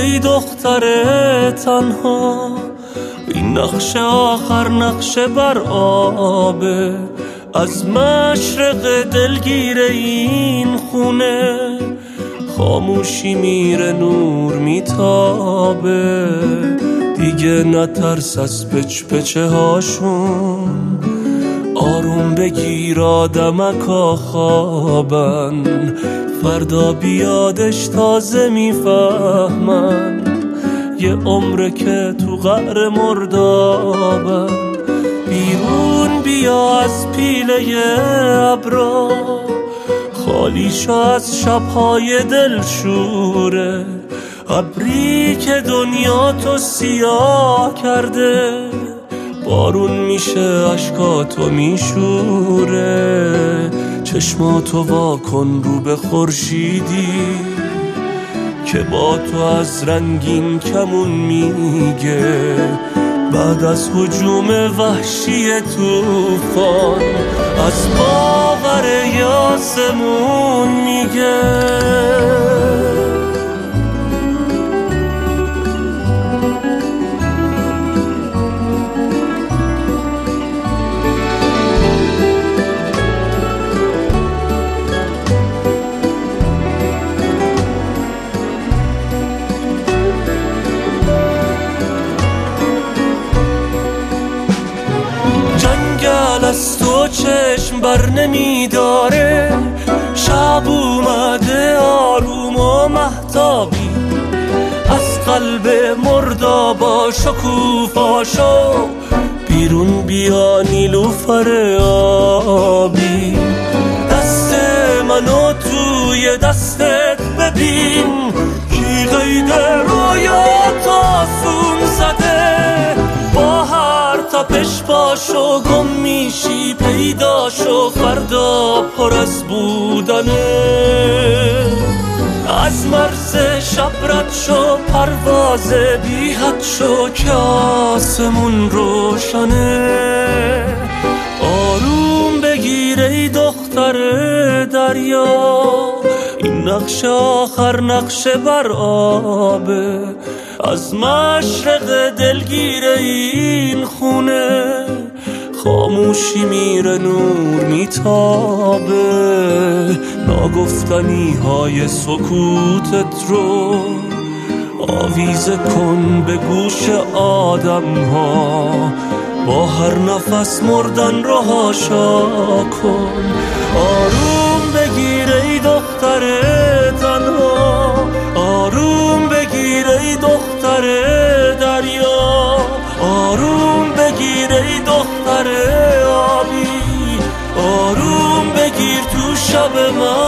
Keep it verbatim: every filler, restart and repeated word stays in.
ای دختر تنها، این نقش آخر نقش بر آبه، از مشرق دلگیر این خونه خاموشی میره نور میتابه. دیگه نترس از پچ پچه هاشون، آروم بگیر آدمکا خوابن، فردا بیادش تازه میفهمن یه عمره که تو قعر مردابن. بیرون بیا از پیله ابرا، خالی شو از شبهای دلشوره، ابری که دنیا تو سیاه کرده بارون میشه اشکاتو میشوره. چشماتو وا کن رو به خورشیدی که با تو از رنگین کمون میگه، بعد از هجوم وحشی طوفان از باور آسمون میگه. از تو چشم بر نمیداره، شب اومده آروم و مهتابی، از قلب مردابا شکوفاشو بیرون بیا نیلوفر آبی. دست منو توی دستت ببین، کی قید رویات آسون زده، با هر تپش باشو گم میشی پیداشو، فردا پر از بودنه. از مرز شب رد شو، پرواز بی حد شو که آسمون روشنه. آروم بگیر ای دختر دریا، این نقش آخر نقش بر آبه، از مشرق دلگیر این خونه خاموشی میره نور میتابه. ناگفتنی های سکوتت رو آویزه کن به گوش آدم ها، با هر نفس مردن رو هاشا کن. آروم بگیر ای دختر تنها، آروم بگیر ای دختر دریا، آروم بگیر ای دختر آبی، آروم بگیر تو شب من